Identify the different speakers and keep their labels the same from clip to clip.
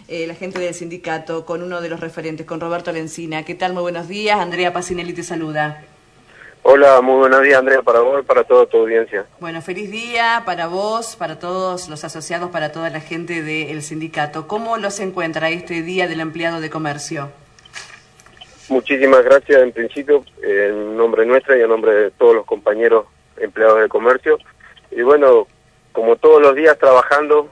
Speaker 1: la gente del sindicato, con uno de los referentes, con Roberto Lencina. ¿Qué tal? Muy buenos días. Andrea Pacinelli te saluda.
Speaker 2: Hola, muy buenos días, Andrea, para vos y para toda tu audiencia.
Speaker 1: Bueno, feliz día para vos, para todos los asociados, para toda la gente del sindicato. ¿Cómo los encuentra este Día del Empleado de Comercio?
Speaker 2: Muchísimas gracias, en principio, en nombre nuestro y en nombre de todos los compañeros empleados de comercio. Y bueno, como todos los días trabajando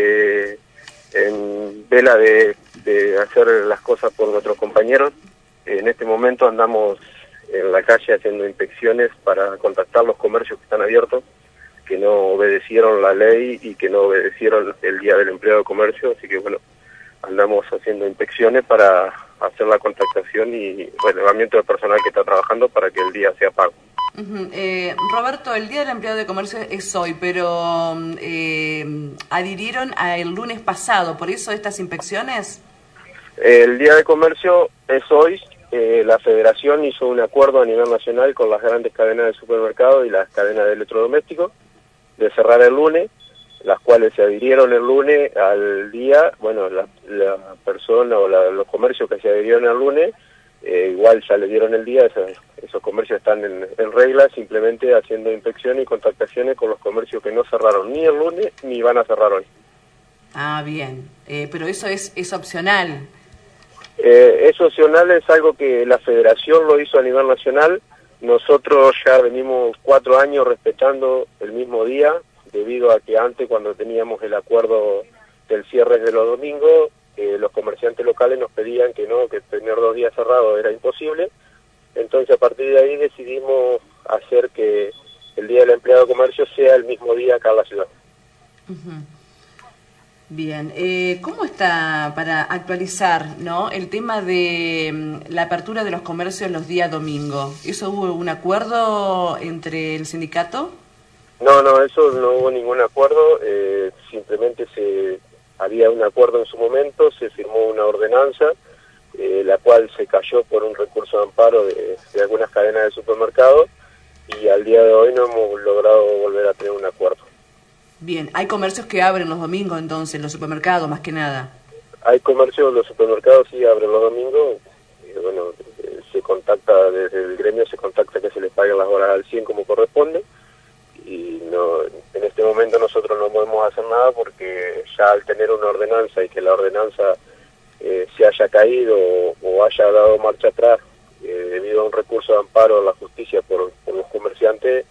Speaker 2: en vela de hacer las cosas por nuestros compañeros, en este momento andamos en la calle haciendo inspecciones para contactar los comercios que están abiertos, que no obedecieron la ley y que no obedecieron el Día del Empleado de Comercio, así que bueno, andamos haciendo inspecciones para hacer la contactación y relevamiento del personal que está trabajando para que el día sea pago.
Speaker 1: Roberto, el Día del Empleado de Comercio es hoy, pero adhirieron el lunes pasado, ¿por eso estas inspecciones?
Speaker 2: El Día de Comercio es hoy. La Federación hizo un acuerdo a nivel nacional con las grandes cadenas de supermercados y las cadenas de electrodomésticos de cerrar el lunes, las cuales se adhirieron el lunes al día. Bueno, la persona o los comercios que se adhirieron el lunes, igual ya le dieron el día, esos comercios están en regla, simplemente haciendo inspecciones y contactaciones con los comercios que no cerraron ni el lunes ni van a cerrar hoy.
Speaker 1: Ah, bien, pero eso es opcional.
Speaker 2: Es opcional, es algo que la Federación lo hizo a nivel nacional. Nosotros ya venimos 4 años respetando el mismo día, debido a que antes, cuando teníamos el acuerdo del cierre de los domingos, los comerciantes locales nos pedían que no, que tener 2 días cerrados era imposible. Entonces, a partir de ahí decidimos hacer que el Día del Empleado de Comercio sea el mismo día acá en la ciudad.
Speaker 1: Bien, ¿cómo está para actualizar, ¿no?, el tema de la apertura de los comercios los días domingo? ¿Eso hubo un acuerdo entre el sindicato?
Speaker 2: No, eso no hubo ningún acuerdo, simplemente había un acuerdo en su momento, se firmó una ordenanza, la cual se cayó por un recurso de amparo de algunas cadenas de supermercados, y al día de hoy no hemos logrado volver a tener un acuerdo.
Speaker 1: Bien, hay comercios que abren los domingos entonces, los supermercados más que nada.
Speaker 2: Hay comercios, los supermercados sí abren los domingos, bueno, se contacta desde el gremio, se contacta que se les paguen las horas al 100 como corresponde, y no, en este momento nosotros no podemos hacer nada porque ya al tener una ordenanza y que la ordenanza se haya caído o haya dado marcha atrás debido a un recurso de amparo en la justicia por los comerciantes,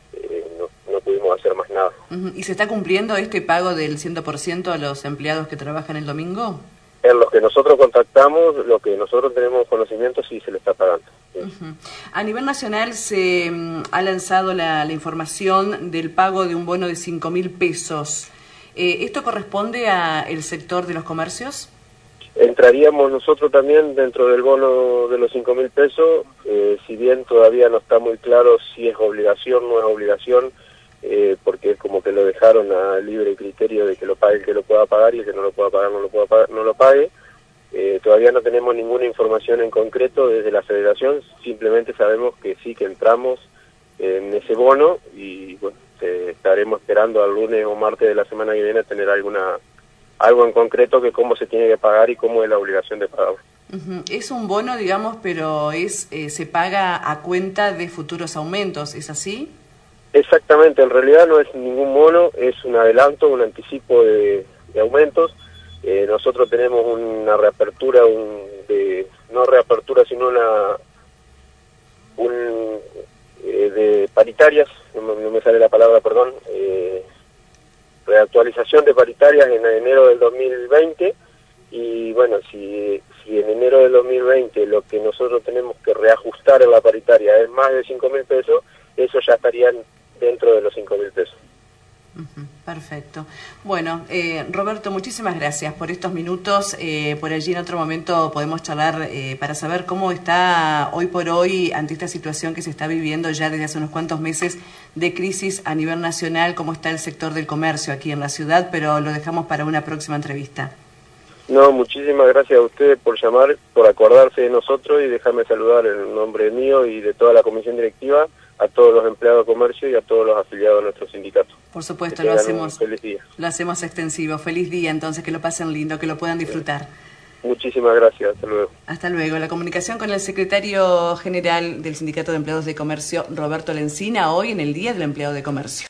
Speaker 2: no pudimos hacer más nada.
Speaker 1: ¿Y se está cumpliendo este pago del 100% a los empleados que trabajan el domingo?
Speaker 2: En los que nosotros contactamos, lo que nosotros tenemos conocimiento, sí se le está pagando. Sí.
Speaker 1: A nivel nacional se ha lanzado la información del pago de un bono de 5.000 pesos. ¿Esto corresponde al sector de los comercios?
Speaker 2: Entraríamos nosotros también dentro del bono de los 5.000 pesos, si bien todavía no está muy claro si es obligación o no es obligación, porque es como que lo dejaron a libre criterio de que lo pague el que lo pueda pagar y el que no lo pueda pagar no lo pague. Todavía no tenemos ninguna información en concreto desde la Federación, simplemente sabemos que sí, que entramos en ese bono y bueno, estaremos esperando al lunes o martes de la semana que viene a tener algo en concreto que cómo se tiene que pagar y cómo es la obligación de pagarlo.
Speaker 1: Es un bono, digamos, pero se paga a cuenta de futuros aumentos, ¿es así?
Speaker 2: Exactamente, en realidad no es ningún bono, es un adelanto, un anticipo de aumentos. Nosotros tenemos una reapertura, no reapertura, sino de paritarias, no me sale la palabra, perdón, reactualización de paritarias en enero del 2020, y bueno, si en enero del 2020 lo que nosotros tenemos que reajustar en la paritaria es más de 5.000 pesos, eso ya estarían dentro de los 5.000 pesos.
Speaker 1: Perfecto. Bueno, Roberto, muchísimas gracias por estos minutos. Por allí en otro momento podemos charlar para saber cómo está hoy por hoy ante esta situación que se está viviendo ya desde hace unos cuantos meses de crisis a nivel nacional, cómo está el sector del comercio aquí en la ciudad, pero lo dejamos para una próxima entrevista.
Speaker 2: No, muchísimas gracias a ustedes por llamar, por acordarse de nosotros, y déjame saludar en nombre mío y de toda la comisión directiva a todos los empleados de comercio y a todos los afiliados a nuestro sindicato.
Speaker 1: Por supuesto,
Speaker 2: Que
Speaker 1: lo
Speaker 2: tengan
Speaker 1: hacemos.
Speaker 2: un feliz día.
Speaker 1: Lo hacemos extensivo. Feliz día, entonces, que lo pasen lindo, que lo puedan disfrutar.
Speaker 2: Muchísimas gracias, hasta luego.
Speaker 1: Hasta luego. La comunicación con el secretario general del Sindicato de Empleados de Comercio, Roberto Lencina, hoy en el Día del Empleado de Comercio.